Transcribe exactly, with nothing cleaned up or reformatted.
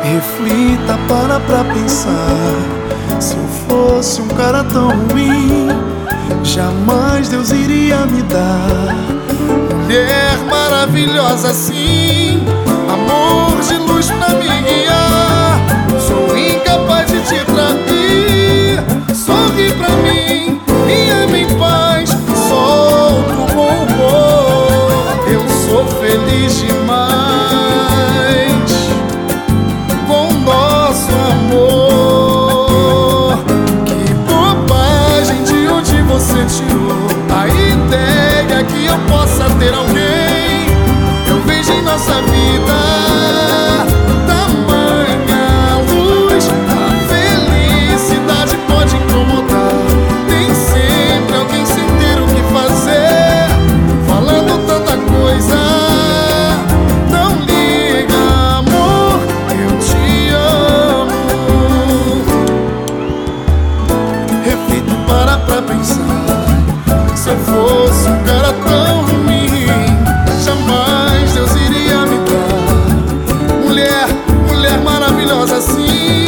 Reflita, para pra pensar. Se eu fosse um cara tão ruim, jamais Deus iria me dar mulher maravilhosa assim, amor de luz pra me guiar. Sou incapaz de te trair. Sorri pra mim, me ama em paz, solta o bom humor. Eu sou feliz demais com nosso amor. Que bobagem, de onde você tirou a ideia que eu possa ter alguém? Eu vejo em nossa vida tamanha luz. A felicidade pode incomodar. Tem sempre alguém sem ter o que fazer, falando tanta coisa. Não liga, amor, eu te amo. Reflita, para pra pensar. Se eu fosse um cara tão ruim, jamais Deus iria me dar mulher, mulher maravilhosa assim.